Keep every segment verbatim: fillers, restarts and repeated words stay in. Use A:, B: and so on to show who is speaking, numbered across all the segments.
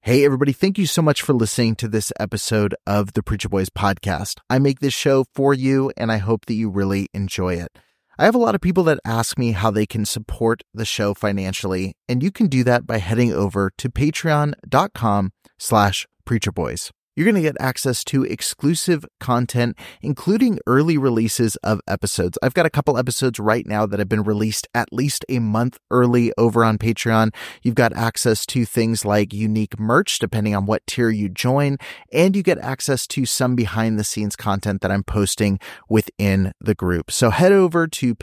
A: Hey, everybody. Thank you so much for listening to this episode of the Preacher Boys podcast. I make this show for you, and I hope that you really enjoy it. I have a lot of people that ask me how they can support the show financially, and you can do that by heading over to patreon.com slash preacherboys. You're going to get access to exclusive content, including early releases of episodes. I've got a couple episodes right now that have been released at least a month early over on Patreon. You've got access to things like unique merch, depending on what tier you join, and you get access to some behind-the-scenes content that I'm posting within the group. So head over to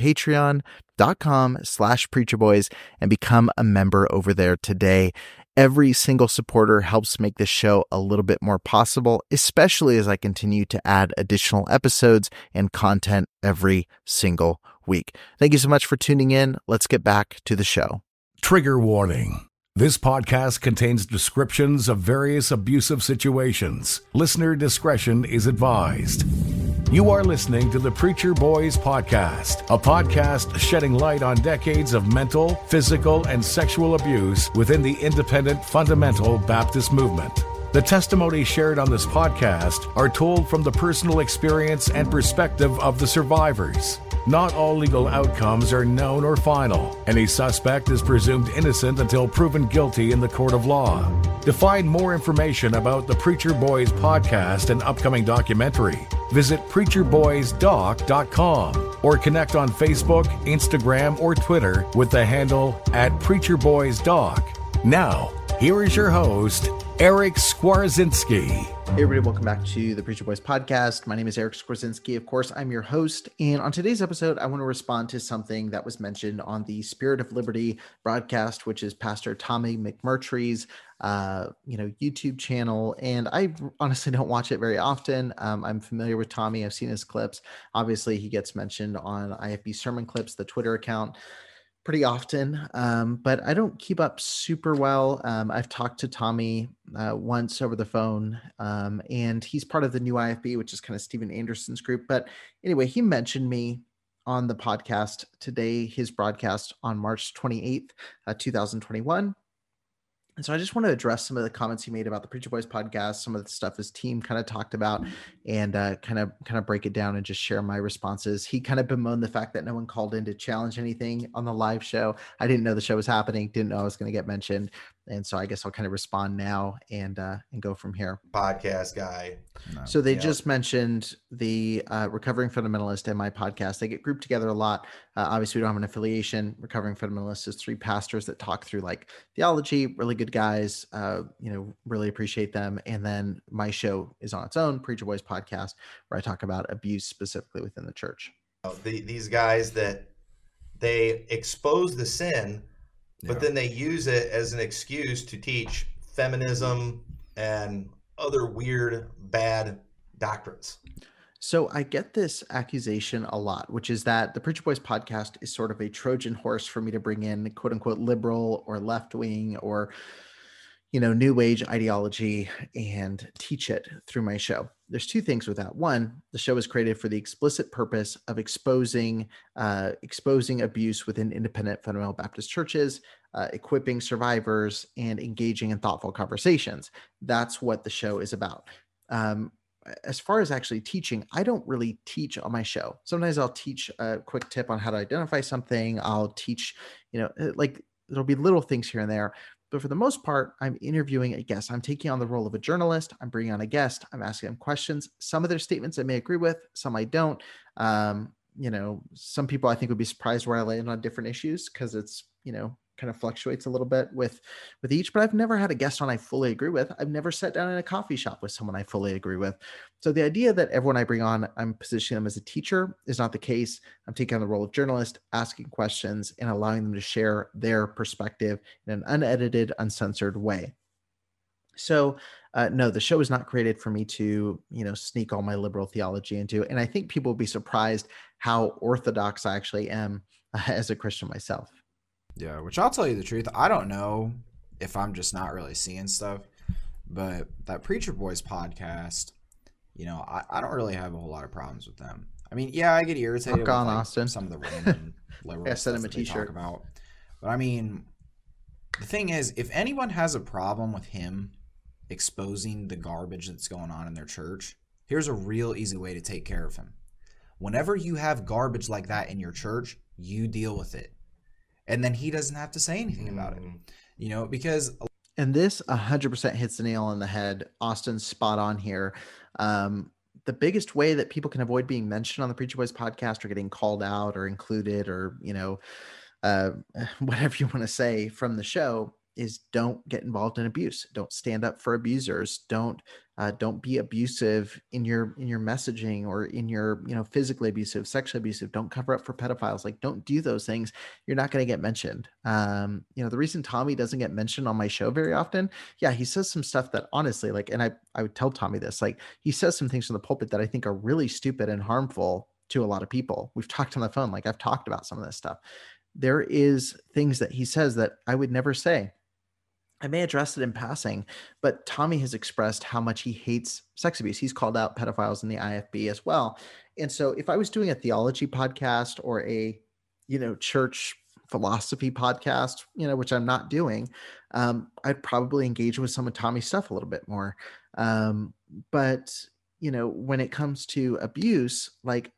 A: patreon.com slash preacherboys and become a member over there today. Every single supporter helps make this show a little bit more possible, especially as I continue to add additional episodes and content every single week. Thank you so much for tuning in. Let's get back to the show.
B: Trigger warning. This podcast contains descriptions of various abusive situations. Listener discretion is advised. You are listening to the Preacher Boys Podcast, a podcast shedding light on decades of mental, physical, and sexual abuse within the independent fundamental Baptist movement. The testimonies shared on this podcast are told from the personal experience and perspective of the survivors. Not all legal outcomes are known or final. Any suspect is presumed innocent until proven guilty in the court of law. To find more information about the Preacher Boys podcast and upcoming documentary, visit preacher boys doc dot com or connect on Facebook, Instagram, or Twitter with the handle at preacher boys doc. Now, here is your host, Eric Skwarczynski.
A: Hey everybody, welcome back to the Preacher Boys podcast. My name is Eric Skwarczynski. Of course, I'm your host. And on today's episode, I want to respond to something that was mentioned on the Spirit of Liberty broadcast, which is Pastor Tommy McMurtry's uh, you know, YouTube channel. And I honestly don't watch it very often. Um, I'm familiar with Tommy. I've seen his clips. Obviously, he gets mentioned on I F B Sermon Clips, the Twitter account, pretty often, um, but I don't keep up super well. Um, I've talked to Tommy uh, once over the phone, um, and he's part of the new I F B, which is kind of Steven Anderson's group. But anyway, he mentioned me on the podcast today, his broadcast on March twenty-eighth, uh, twenty twenty-one. And so I just want to address some of the comments he made about the Preacher Boys podcast, some of the stuff his team kind of talked about, and uh, kind of kind of break it down and just share my responses. He kind of bemoaned the fact that no one called in to challenge anything on the live show. I didn't know the show was happening, didn't know I was going to get mentioned. And so I guess I'll kind of respond now and uh, and go from here.
C: Podcast guy.
A: No. So they yeah. just mentioned the uh, Recovering Fundamentalist and my podcast. They get grouped together a lot. Uh, obviously, we don't have an affiliation. Recovering Fundamentalist is three pastors that talk through like theology, really good guys. Uh, you know, really appreciate them. And then my show is on its own, Preacher Boys Podcast, where I talk about abuse specifically within the church.
C: The, these guys that they expose the sin, but yeah. then they use it as an excuse to teach feminism and other weird, bad doctrines.
A: So I get this accusation a lot, which is that the Preacher Boys podcast is sort of a Trojan horse for me to bring in quote unquote liberal or left wing or, you know, new age ideology and teach it through my show. There's two things with that. One, the show is created for the explicit purpose of exposing, uh, exposing abuse within independent fundamental Baptist churches, uh, equipping survivors, and engaging in thoughtful conversations. That's what the show is about. Um, as far as actually teaching, I don't really teach on my show. Sometimes I'll teach a quick tip on how to identify something. I'll teach, you know, like there'll be little things here and there. But for the most part, I'm interviewing a guest. I'm taking on the role of a journalist. I'm bringing on a guest. I'm asking them questions. Some of their statements I may agree with, some I don't. Um, you know, some people I think would be surprised where I land on different issues because it's, you know, kind of fluctuates a little bit with, with each, but I've never had a guest on I fully agree with. I've never sat down in a coffee shop with someone I fully agree with. So the idea that everyone I bring on, I'm positioning them as a teacher is not the case. I'm taking on the role of journalist, asking questions and allowing them to share their perspective in an unedited, uncensored way. So uh, no, the show is not created for me to, you know, sneak all my liberal theology into. And I think people will be surprised how orthodox I actually am uh, as a Christian myself.
D: Yeah, which I'll tell you the truth. I don't know if I'm just not really seeing stuff, but that Preacher Boys podcast, you know, I, I don't really have a whole lot of problems with them. I mean, yeah, I get irritated with
A: on,
D: like,
A: Austin.
D: some of the random liberal
A: yeah,
D: stuff
A: send him a
D: that they
A: t-shirt.
D: talk about. But I mean, the thing is, if anyone has a problem with him exposing the garbage that's going on in their church, here's a real easy way to take care of him. Whenever you have garbage like that in your church, you deal with it. And then he doesn't have to say anything about it, you know, because.
A: And this one hundred percent hits the nail on the head. Austin's spot on here. Um, the biggest way that people can avoid being mentioned on the Preacher Boys podcast or getting called out or included or, you know, uh, whatever you want to say from the show is don't get involved in abuse. Don't stand up for abusers. Don't uh, don't be abusive in your in your messaging or in your, you know, physically abusive, sexually abusive. Don't cover up for pedophiles. Like, don't do those things. You're not going to get mentioned. Um, you know, the reason Tommy doesn't get mentioned on my show very often, yeah, he says some stuff that honestly, like, and I I would tell Tommy this, like, he says some things from the pulpit that I think are really stupid and harmful to a lot of people. We've talked on the phone, like I've talked about some of this stuff. There is things that he says that I would never say. I may address it in passing, but Tommy has expressed how much he hates sex abuse. He's called out pedophiles in the I F B as well. And so if I was doing a theology podcast or a, you know, church philosophy podcast, you know, which I'm not doing, um, I'd probably engage with some of Tommy's stuff a little bit more. Um, but, you know, when it comes to abuse, like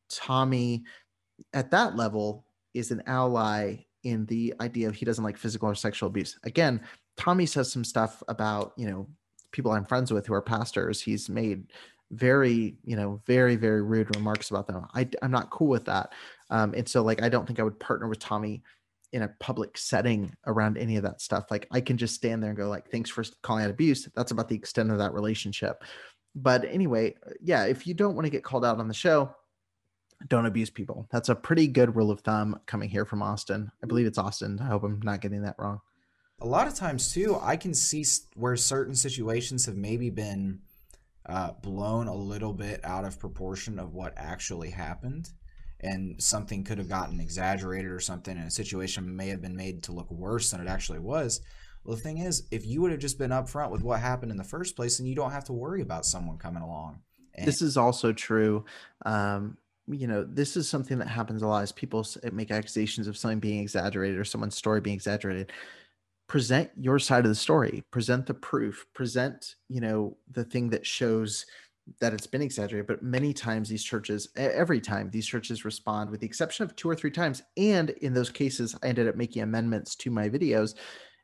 A: Tommy at that level is an ally in the idea of he doesn't like physical or sexual abuse. Again, Tommy says some stuff about, you know, people I'm friends with who are pastors. He's made very, you know, very, very rude remarks about them. I, I'm not cool with that. Um, and so like, I don't think I would partner with Tommy in a public setting around any of that stuff. Like I can just stand there and go like, thanks for calling out abuse. That's about the extent of that relationship. But anyway, yeah, if you don't want to get called out on the show, don't abuse people. That's a pretty good rule of thumb coming here from Austin. I believe it's Austin. I hope I'm not getting that wrong.
D: A lot of times too, I can see where certain situations have maybe been uh, blown a little bit out of proportion of what actually happened, and something could have gotten exaggerated or something, and a situation may have been made to look worse than it actually was. Well, the thing is, if you would have just been upfront with what happened in the first place, then you don't have to worry about someone coming along. And
A: this is also true. Um, you know, this is something that happens a lot as people make accusations of something being exaggerated or someone's story being exaggerated. Present your side of the story, present the proof, present, you know, the thing that shows that it's been exaggerated. But many times these churches, every time these churches respond, with the exception of two or three times. And in those cases, I ended up making amendments to my videos.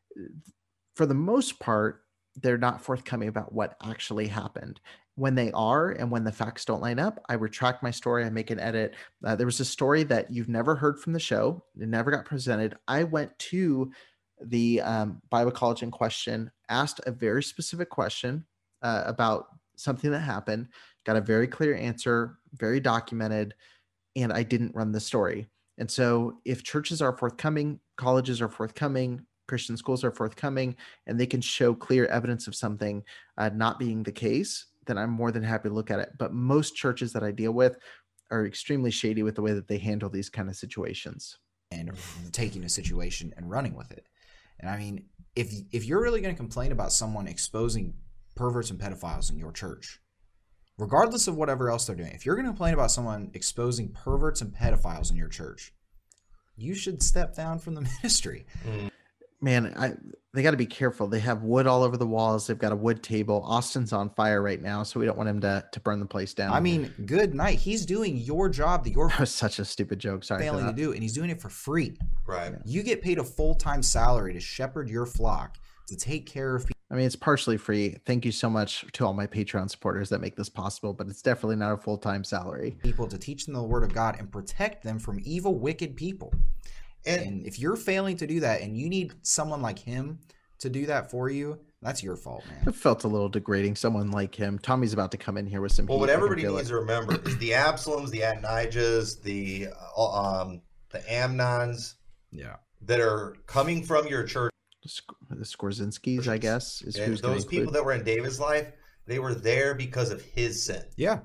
A: For the most part, they're not forthcoming about what actually happened. When they are, and when the facts don't line up, I retract my story. I make an edit. Uh, there was a story that you've never heard from the show. It never got presented. I went to the um, Bible college in question, asked a very specific question uh, about something that happened, got a very clear answer, very documented, and I didn't run the story. And so if churches are forthcoming, colleges are forthcoming, Christian schools are forthcoming, and they can show clear evidence of something uh, not being the case, then I'm more than happy to look at it. But most churches that I deal with are extremely shady with the way that they handle these kind of situations.
D: And taking a situation and running with it. And I mean, if if you're really going to complain about someone exposing perverts and pedophiles in your church, regardless of whatever else they're doing, if you're going to complain about someone exposing perverts and pedophiles in your church, you should step down from the ministry.
A: Mm. Man, I, they got to be careful. They have wood all over the walls. They've got a wood table. Austin's on fire right now, so we don't want him to, to burn the place down.
D: I mean, good night. He's doing your job that you're
A: that was such a stupid joke. Sorry,
D: failing to do, and he's doing it for free.
C: Right.
D: You get paid a full-time salary to shepherd your flock, to take care of people.
A: I mean, it's partially free. Thank you so much to all my Patreon supporters that make this possible, but it's definitely not a full-time salary.
D: People to teach them the word of God and protect them from evil, wicked people. And, and if you're failing to do that and you need someone like him to do that for you, that's your fault, man.
A: It felt a little degrading, someone like him. Tommy's about to come in here with some
C: Well,
A: heat.
C: what everybody needs
A: it.
C: to remember is the Absaloms, the Adonijahs, the, uh, um, the Amnons
D: yeah.
C: that are coming from your church.
A: The Skorzinskis, I guess, is
C: and
A: who's
C: those people that were in David's life, they were there because of his sin.
D: Yeah.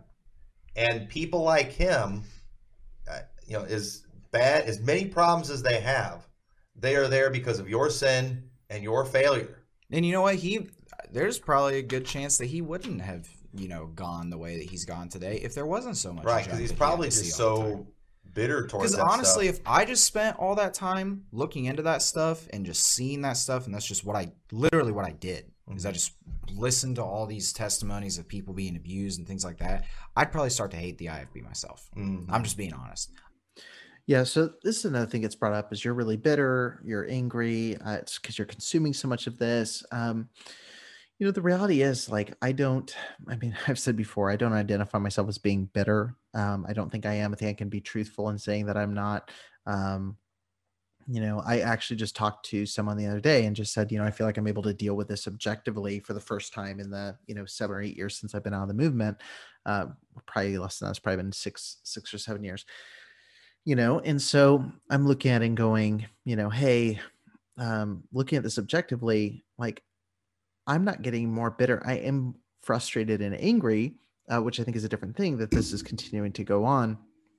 C: And people like him, uh, you know, is... bad as many problems as they have, they are there because of your sin and your failure.
D: And you know what? He there's probably a good chance that he wouldn't have, you know, gone the way that he's gone today if there wasn't so much.
C: Right, because he's probably he just so bitter towards that.
D: Because honestly,
C: stuff.
D: if I just spent all that time looking into that stuff and just seeing that stuff, and that's just what I literally what I did, mm-hmm. is I just listened to all these testimonies of people being abused and things like that, I'd probably start to hate the I F B myself. Mm. I'm just being honest.
A: Yeah, so this is another thing that's brought up is you're really bitter, you're angry, uh, it's because you're consuming so much of this. Um, you know, the reality is, like, I don't, I mean, I've said before, I don't identify myself as being bitter. Um, I don't think I am. I think I can be truthful in saying that I'm not. Um, you know, I actually just talked to someone the other day and just said, you know, I feel like I'm able to deal with this objectively for the first time in the, you know, seven or eight years since I've been out of the movement. Uh, probably less than that. It's probably been six, six or seven years. You know, and so I'm looking at it and going, you know, hey, um, looking at this objectively, like, I'm not getting more bitter. I am frustrated and angry, uh, which I think is a different thing that this is continuing to go on.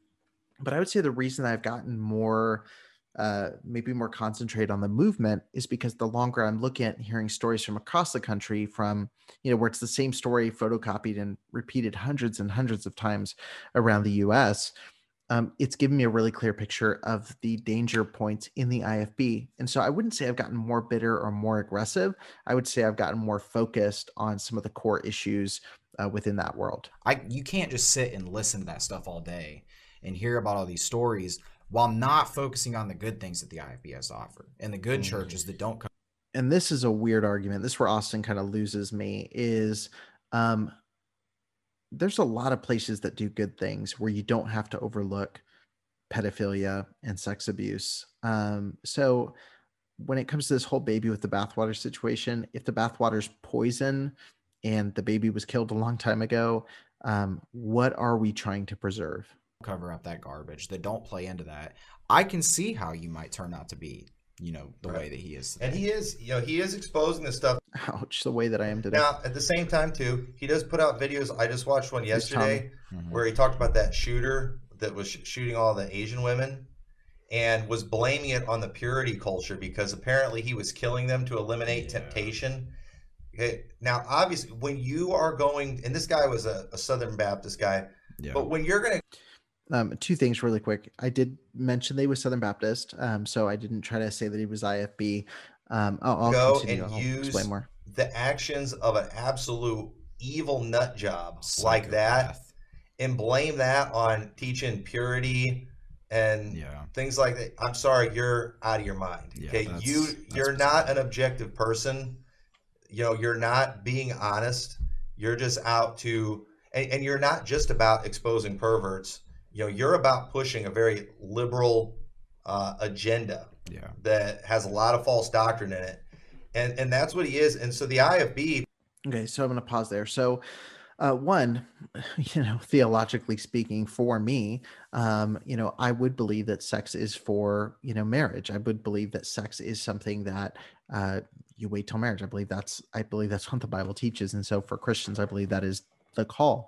A: But I would say the reason I've gotten more, uh, maybe more concentrated on the movement is because the longer I'm looking at and hearing stories from across the country from, you know, where it's the same story photocopied and repeated hundreds and hundreds of times around the U S, Um, it's given me a really clear picture of the danger points in the I F B. And so I wouldn't say I've gotten more bitter or more aggressive. I would say I've gotten more focused on some of the core issues uh, within that world.
D: I You can't just sit and listen to that stuff all day and hear about all these stories while not focusing on the good things that the I F B has to offer and the good mm-hmm. churches that don't come.
A: And this is a weird argument. This is where Austin kind of loses me is, um, there's a lot of places that do good things where you don't have to overlook pedophilia and sex abuse. Um, so when it comes to this whole baby with the bathwater situation, if the bathwater's poison and the baby was killed a long time ago, um, what are we trying to preserve?
D: Cover up that garbage that don't play into that. I can see how you might turn out to be, you know, the right. way that he is today.
C: And he is, you know, he is exposing this stuff.
A: Ouch, the way that I am today.
C: Now, at the same time, too, he does put out videos. I just watched one yesterday mm-hmm. where he talked about that shooter that was sh- shooting all the Asian women and was blaming it on the purity culture because apparently he was killing them to eliminate yeah. temptation. Okay. Now, obviously, when you are going, and this guy was a, a Southern Baptist guy, yeah. but when you're going to
A: Um, two things really quick. I did mention they was Southern Baptist, um, so I didn't try to say that he was I F B. Um, I'll, I'll
C: go
A: continue.
C: and
A: I'll
C: use
A: explain more.
C: The actions of an absolute evil nut job Psychopath. like that, and blame that on teaching purity and yeah. things like that. I'm sorry, you're out of your mind. Yeah, okay, that's, you that's you're not an objective person. You know, you're not being honest. You're just out to, and, and you're not just about exposing perverts. You know, you're about pushing a very liberal uh, agenda yeah. that has a lot of false doctrine in it. And and that's what he is. And so the I F B.
A: Okay, so I'm going to pause there. So uh, one, you know, theologically speaking, for me, um, you know, I would believe that sex is for, you know, marriage. I would believe that sex is something that uh, you wait till marriage. I believe that's, I believe that's what the Bible teaches. And so for Christians, I believe that is the call.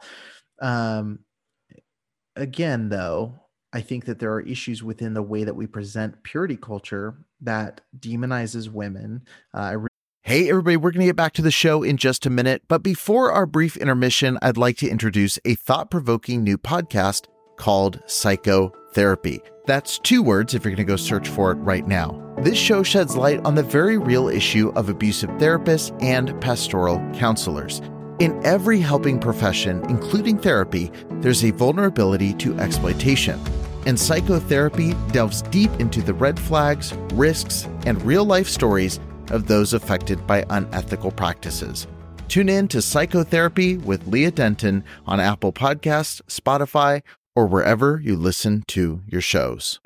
A: Um, Again, though, I think that there are issues within the way that we present purity culture that demonizes women. Uh, I re-
E: hey, everybody, we're going to get back to the show in just a minute. But before our brief intermission, I'd like to introduce a thought-provoking new podcast called Psychotherapy. That's two words if you're going to go search for it right now. This show sheds light on the very real issue of abusive therapists and pastoral counselors. In every helping profession, including therapy, there's a vulnerability to exploitation. And psychotherapy delves deep into the red flags, risks, and real-life stories of those affected by unethical practices. Tune in to Psychotherapy with Leah Denton on Apple Podcasts, Spotify, or wherever you listen to your shows.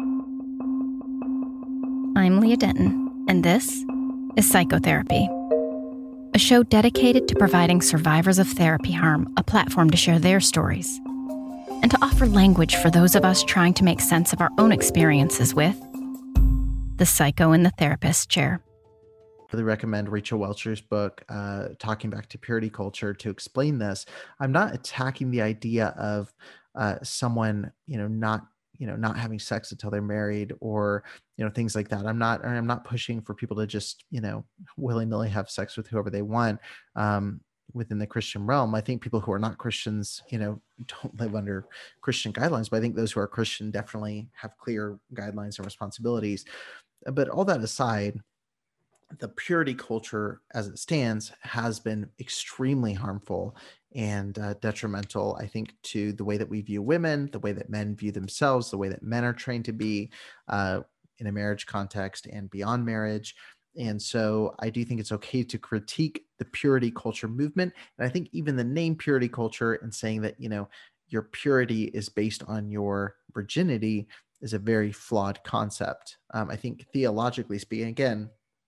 F: I'm Leah Denton, and this is Psychotherapy, a show dedicated to providing survivors of therapy harm a platform to share their stories and to offer language for those of us trying to make sense of our own experiences with the psycho in the therapist chair.
A: I really recommend Rachel Welcher's book, uh, Talking Back to Purity Culture, to explain this. I'm not attacking the idea of uh, someone, you know, not you know, not having sex until they're married or, you know, things like that. I'm not, I'm not pushing for people to just, you know, willy-nilly have sex with whoever they want um, within the Christian realm. I think people who are not Christians, you know, don't live under Christian guidelines, but I think those who are Christian definitely have clear guidelines and responsibilities. But all that aside, the purity culture as it stands has been extremely harmful and uh, detrimental, I think, to the way that we view women, the way that men view themselves, the way that men are trained to be uh, in a marriage context and beyond marriage. And so I do think it's okay to critique the purity culture movement. And I think even the name purity culture and saying that, you know, your purity is based on your virginity is a very flawed concept. Um, I think theologically speaking, again,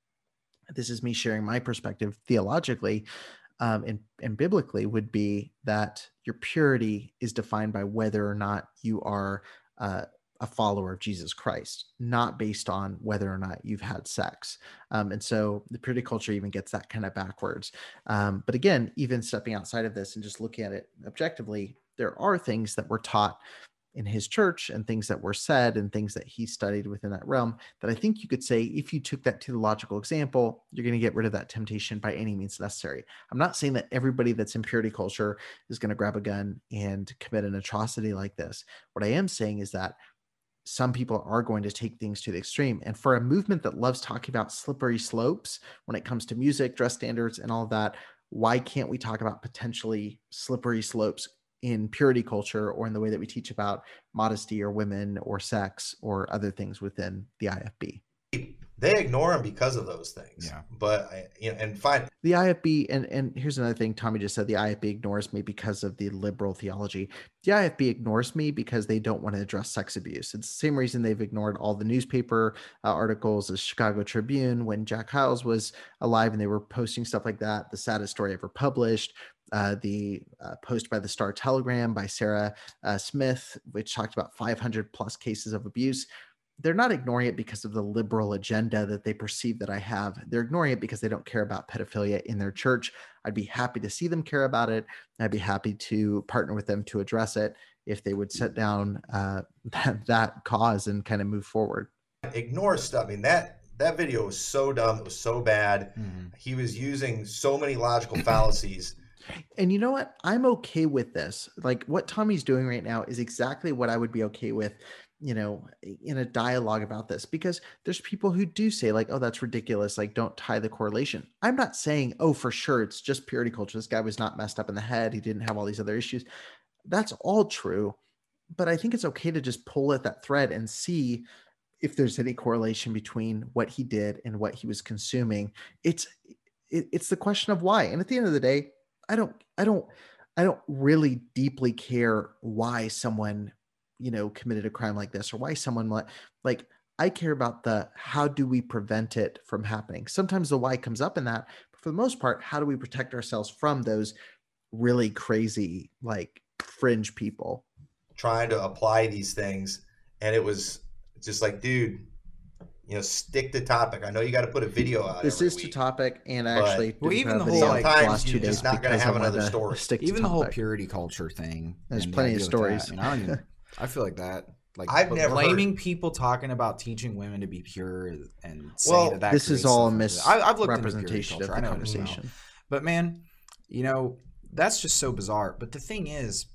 A: this is me sharing my perspective theologically um, and, and biblically, would be that your purity is defined by whether or not you are uh, a follower of Jesus Christ, not based on whether or not you've had sex. Um, and so the purity culture even gets that kind of backwards. Um, but again, even stepping outside of this and just looking at it objectively, there are things that were taught in his church and things that were said and things that he studied within that realm that I think you could say, if you took that to the logical example, you're going to get rid of that temptation by any means necessary. I'm not saying that everybody that's in purity culture is going to grab a gun and commit an atrocity like this. What I am saying is that some people are going to take things to the extreme. And for a movement that loves talking about slippery slopes when it comes to music, dress standards, and all of that, why can't we talk about potentially slippery slopes in purity culture or in the way that we teach about modesty or women or sex or other things within the I F B?
C: They ignore them because of those things.
D: Yeah.
C: But, I, you know, and fine.
A: The I F B, and, and here's another thing Tommy just said, the I F B ignores me because of the liberal theology. The I F B ignores me because they don't want to address sex abuse. It's the same reason they've ignored all the newspaper uh, articles, the Chicago Tribune, when Jack Hyles was alive and they were posting stuff like that, the saddest story ever published. Uh, the uh, post by the Star Telegram by Sarah uh, Smith, which talked about five hundred plus cases of abuse. They're not ignoring it because of the liberal agenda that they perceive that I have. They're ignoring it because they don't care about pedophilia in their church. I'd be happy to see them care about it. I'd be happy to partner with them to address it if they would set down uh, that, that cause and kind of move forward.
C: Ignore stuff. I mean, that that video was so dumb. It was so bad. Mm-hmm. He was using so many logical fallacies.
A: And you know what? I'm okay with this. Like what Tommy's doing right now is exactly what I would be okay with, you know, in a dialogue about this, because there's people who do say like, oh, that's ridiculous. Like, don't tie the correlation. I'm not saying, oh, for sure, it's just purity culture. This guy was not messed up in the head. He didn't have all these other issues. That's all true. But I think it's okay to just pull at that thread and see if there's any correlation between what he did and what he was consuming. It's, it, it's the question of why. And at the end of the day, I don't, I don't, I don't really deeply care why someone, you know, committed a crime like this or why someone like, like I care about the, how do we prevent it from happening? Sometimes the why comes up in that, but for the most part, how do we protect ourselves from those really crazy, like fringe people
C: trying to apply these things? And it was just like, dude, you know, stick to topic. I know you got to put a video out.
A: This is
C: week,
A: to topic, and actually,
D: well, even the whole
C: sometimes you're just not going to have another story.
D: Even the whole purity culture thing.
A: There's plenty of stories.
D: That, I, mean, I feel like that. Like
C: I've never
D: blaming
C: heard...
D: people talking about teaching women to be pure and saying
A: well,
D: that, that
A: this is all a misrepresentation of the
D: know,
A: conversation.
D: You know. But man, you know, that's just so bizarre. But the thing is,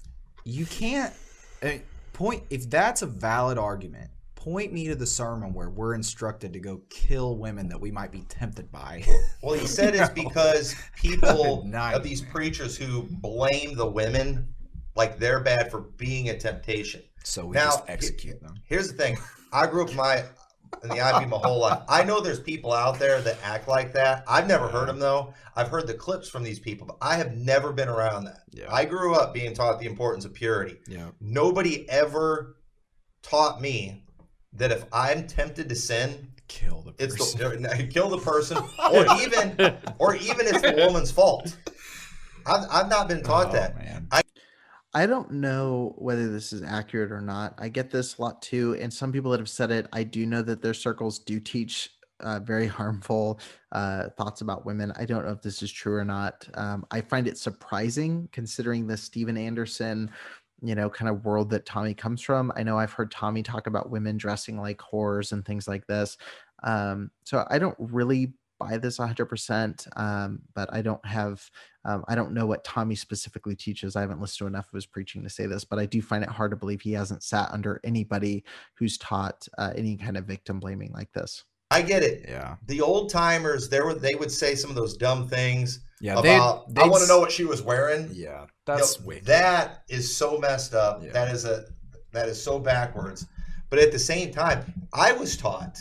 D: you can't I mean, point if that's a valid argument. Point me to the sermon where we're instructed to go kill women that we might be tempted by.
C: Well, he said it's because people of these preachers who blame the women like they're bad for being a temptation.
D: So we
C: now,
D: just execute them.
C: Here's the thing. I grew up my in the I F B my whole life. I know there's people out there that act like that. I've never heard them though. I've heard the clips from these people, but I have never been around that.
D: Yeah.
C: I grew up being taught the importance of purity.
D: Yeah.
C: Nobody ever taught me that if I'm tempted to sin,
D: kill the person.
C: It's the, kill the person, or even, or even it's the woman's fault. I've, I've not been taught
D: oh,
C: that.
D: Man.
A: I, I don't know whether this is accurate or not. I get this a lot too, and some people that have said it, I do know that their circles do teach uh, very harmful uh, thoughts about women. I don't know if this is true or not. Um, I find it surprising considering the Steven Anderson, you know, kind of world that Tommy comes from. I know I've heard Tommy talk about women dressing like whores and things like this. Um, so I don't really buy this one hundred percent, um, but I don't have, um, I don't know what Tommy specifically teaches. I haven't listened to enough of his preaching to say this, but I do find it hard to believe he hasn't sat under anybody who's taught uh, any kind of victim blaming like this.
C: I get it.
D: Yeah.
C: The old timers, there were they would say some of those dumb things
D: Yeah,
C: about
D: they'd-
C: I want to
D: they'd-
C: know what she was wearing.
D: Yeah,
C: You
D: that's
C: know,
D: wicked.
C: that is so messed up.
D: Yeah.
C: That is a that is so backwards. But at the same time, I was taught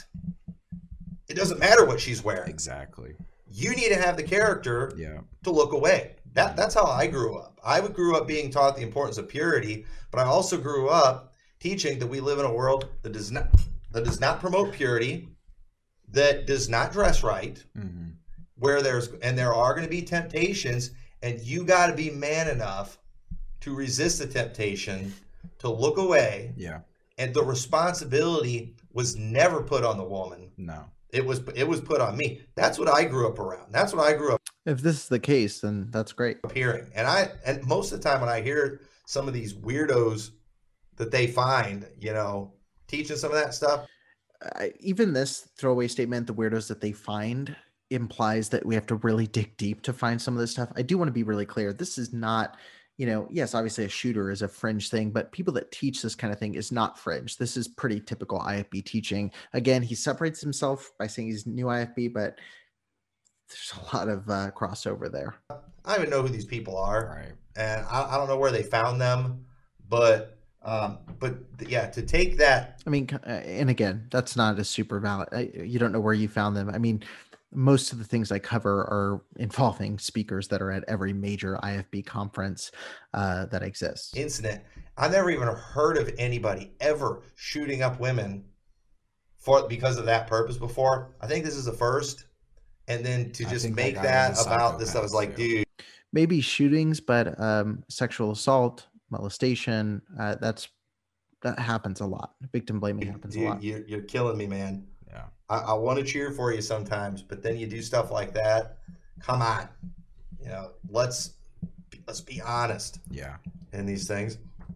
C: it doesn't matter what she's wearing.
D: Exactly.
C: You need to have the character
D: Yeah.
C: to look away. That that's how I grew up. I grew up being taught the importance of purity, but I also grew up teaching that we live in a world that does not that does not promote purity, that does not dress right,
D: Mm-hmm.
C: where there's and there are going to be temptations, and you got to be man enough to resist the temptation, to look away,
D: Yeah.
C: and the responsibility was never put on the woman.
D: No.
C: It was it was put on me. That's what I grew up around. That's what I grew up
A: If this is the case, then that's great.
C: hearing. And I and most of the time when I hear some of these weirdos that they find, you know, teaching some of that stuff,
A: I, even this throwaway statement, the weirdos that they find, implies that we have to really dig deep to find some of this stuff. I do want to be really clear. This is not, you know, yes, obviously a shooter is a fringe thing, but people that teach this kind of thing is not fringe. This is pretty typical I F B teaching. Again, he separates himself by saying he's new I F B, but there's a lot of uh, crossover there.
C: I don't even know who these people are.
D: Right.
C: And I, I don't know where they found them, but um, but yeah, to take that,
A: I mean, uh, and again, that's not a super valid. I, you don't know where you found them. I mean, most of the things I cover are involving speakers that are at every major I F B conference uh, that exists.
C: incident, I've never even heard of anybody ever shooting up women for because of that purpose before. I think this is the first. And then to
D: I
C: just
D: think that
C: make
D: guy
C: that
D: was a
C: about this, I was
D: psychopath,
C: like,
D: too.
C: dude,
A: Maybe shootings, but um, sexual assault, molestation, uh, that's that happens a lot. Victim blaming happens a
C: dude
A: lot.
C: you, you're killing me, man.
D: Yeah.
C: I, I want to cheer for you sometimes, but then you do stuff like that. Come on, you know, let's let's be honest
D: Yeah.
C: in these things.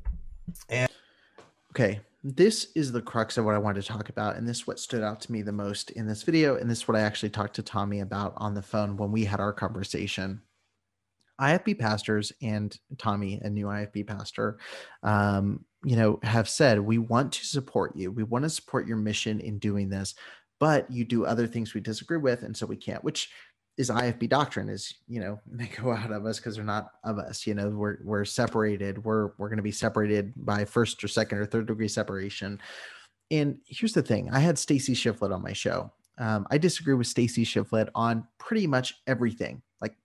A: Okay, this is the crux of what I wanted to talk about, and this is what stood out to me the most in this video, and this is what I actually talked to Tommy about on the phone when we had our conversation. I F B pastors and Tommy, a new I F B pastor, um, you know, have said, we want to support you. We want to support your mission in doing this, but you do other things we disagree with, and so we can't, which is I F B doctrine, is, you know, they go out of us because they're not of us. You know, we're we're separated. We're we're going to be separated by first or second or third degree separation. And here's the thing: I had Stacy Shiflett on my show. Um, I disagree with Stacy Shiflett on pretty much everything, like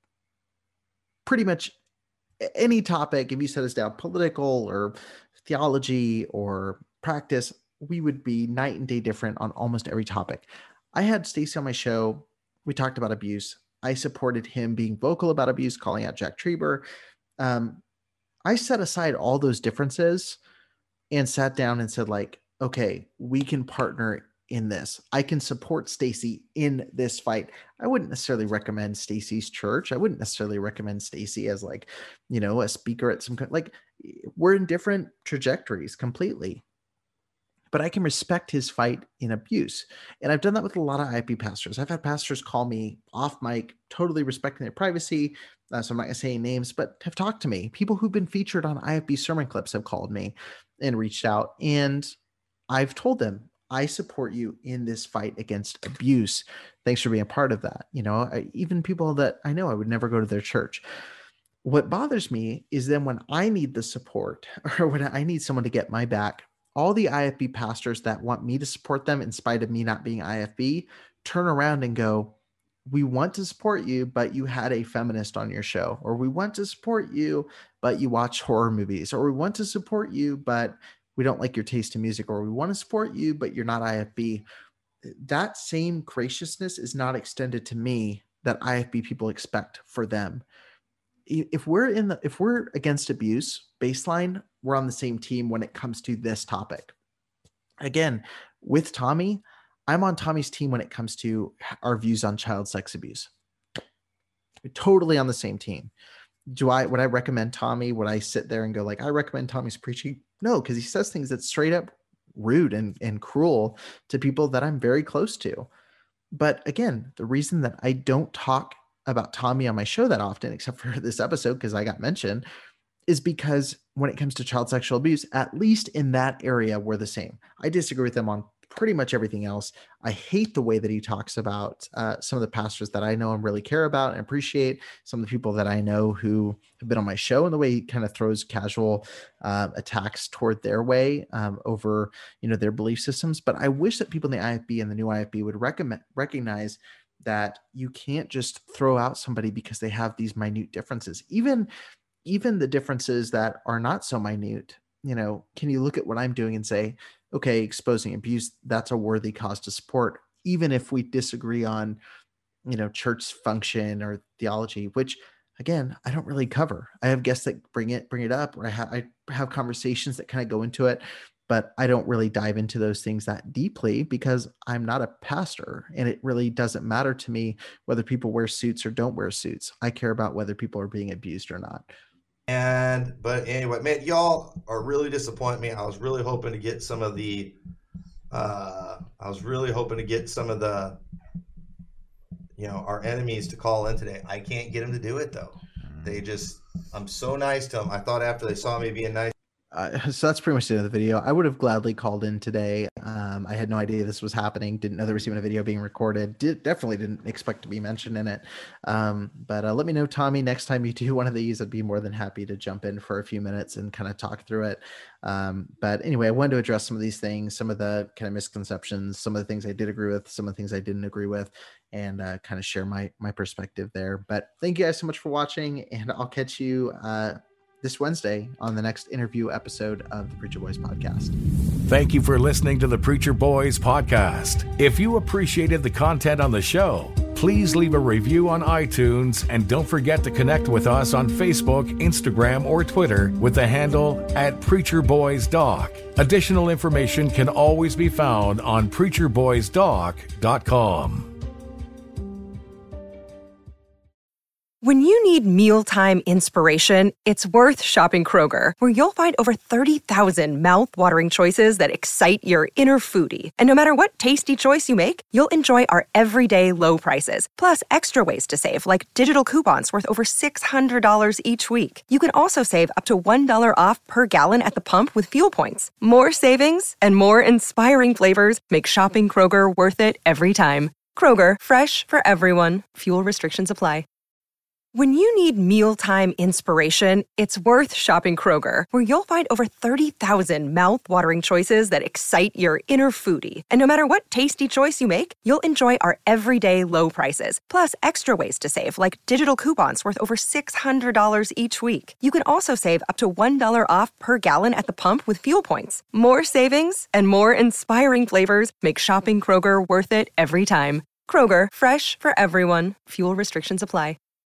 A: pretty much any topic. If you set us down political or theology or practice, we would be night and day different on almost every topic. I had Stacy on my show. We talked about abuse. I supported him being vocal about abuse, calling out Jack Trieber. Um, I set aside all those differences and sat down and said, like, okay, we can partner in this. I can support Stacy in this fight. I wouldn't necessarily recommend Stacy's church. I wouldn't necessarily recommend Stacy as, like, you know, a speaker at some kind, like, we're in different trajectories completely. But I can respect his fight in abuse. And I've done that with a lot of I F B pastors. I've had pastors call me off mic, totally respecting their privacy. Uh, so I'm not going to say names, but have talked to me. People who've been featured on I F B sermon clips have called me and reached out. And I've told them, I support you in this fight against abuse. Thanks for being a part of that. You know, I, even people that I know I would never go to their church. What bothers me is then when I need the support, or when I need someone to get my back, all the I F B pastors that want me to support them in spite of me not being I F B turn around and go, we want to support you, but you had a feminist on your show, or we want to support you, but you watch horror movies, or we want to support you, but we don't like your taste in music, or we want to support you, but you're not I F B. That same graciousness is not extended to me that I F B people expect for them. If we're in the, if we're against abuse baseline, we're on the same team when it comes to this topic. Again, with Tommy, I'm on Tommy's team when it comes to our views on child sex abuse. We're totally on the same team. Do I, would I recommend Tommy? Would I sit there and go like, I recommend Tommy's preaching? No, because he says things that's straight up rude and, and cruel to people that I'm very close to. But again, the reason that I don't talk about Tommy on my show that often, except for this episode, because I got mentioned, is because when it comes to child sexual abuse, at least in that area, we're the same. I disagree with them on pretty much everything else. I hate the way that he talks about uh, some of the pastors that I know and really care about and appreciate, some of the people that I know who have been on my show, and the way he kind of throws casual uh, attacks toward their way um, over, you know, their belief systems. But I wish that people in the I F B and the new I F B would recommend, recognize that you can't just throw out somebody because they have these minute differences. Even, even the differences that are not so minute, you know, can you look at what I'm doing and say, okay, exposing abuse, that's a worthy cause to support, even if we disagree on, you know, church function or theology, which again, I don't really cover. I have guests that bring it, bring it up, or I, ha- I have conversations that kind of go into it, but I don't really dive into those things that deeply because I'm not a pastor, and it really doesn't matter to me whether people wear suits or don't wear suits. I care about whether people are being abused or not.
C: And, but anyway, man, y'all are really disappointing me. I was really hoping to get some of the, uh, I was really hoping to get some of the, you know, our enemies to call in today. I can't get them to do it though. They just, I'm so nice to them. I thought after they saw me being nice.
A: Uh, so that's pretty much the end of the video. I would have gladly called in today. Um, I had no idea this was happening. Didn't know there was even a video being recorded. Did, definitely didn't expect to be mentioned in it. Um, but uh, let me know, Tommy, next time you do one of these, I'd be more than happy to jump in for a few minutes and kind of talk through it. Um, but anyway, I wanted to address some of these things, some of the kind of misconceptions, some of the things I did agree with, some of the things I didn't agree with, and uh, kind of share my my perspective there. But thank you guys so much for watching, and I'll catch you uh, this Wednesday on the next interview episode of the Preacher Boys podcast.
B: Thank you for listening to the Preacher Boys podcast. If you appreciated the content on the show, please leave a review on iTunes, and don't forget to connect with us on Facebook, Instagram, or Twitter with the handle at Preacher Boys Doc. Additional information can always be found on preacher boys doc dot com.
G: When you need mealtime inspiration, it's worth shopping Kroger, where you'll find over thirty thousand mouth-watering choices that excite your inner foodie. And no matter what tasty choice you make, you'll enjoy our everyday low prices, plus extra ways to save, like digital coupons worth over six hundred dollars each week. You can also save up to one dollar off per gallon at the pump with fuel points. More savings and more inspiring flavors make shopping Kroger worth it every time. Kroger, fresh for everyone. Fuel restrictions apply. When you need mealtime inspiration, it's worth shopping Kroger, where you'll find over thirty thousand mouth-watering choices that excite your inner foodie. And no matter what tasty choice you make, you'll enjoy our everyday low prices, plus extra ways to save, like digital coupons worth over six hundred dollars each week. You can also save up to one dollar off per gallon at the pump with fuel points. More savings and more inspiring flavors make shopping Kroger worth it every time. Kroger, fresh for everyone. Fuel restrictions apply.